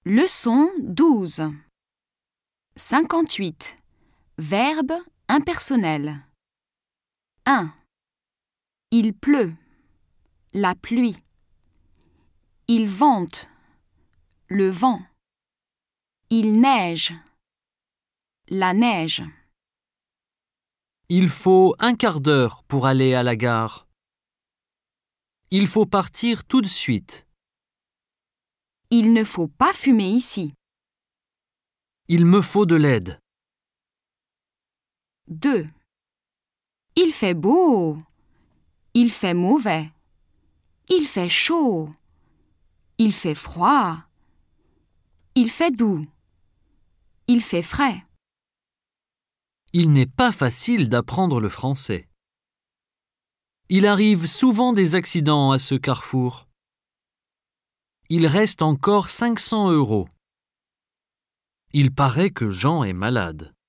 Leçon 12 58. Verbe impersonnel. 1. Il pleut. La pluie. Il vente. Le vent. Il neige. La neige. Il faut un quart d'heure pour aller à la gare. Il faut partir tout de suite. Il ne faut pas fumer ici. Il me faut de l'aide. 2. Il fait beau. Il fait mauvais. Il fait chaud. Il fait froid. Il fait doux. Il fait frais. Il n'est pas facile d'apprendre le français. Il arrive souvent des accidents à ce carrefour. Il reste encore 500 €. Il paraît que Jean est malade.